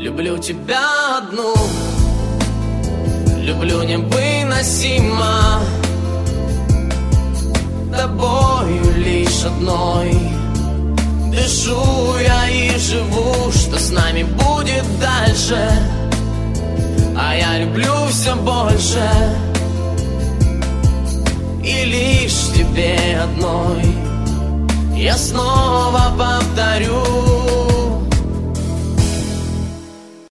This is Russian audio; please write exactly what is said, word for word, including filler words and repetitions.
Люблю тебя одну, люблю невыносимо, тобою лишь одной дышу я и живу, что с нами будет дальше. А я люблю все больше, и лишь тебе одной я снова повторю: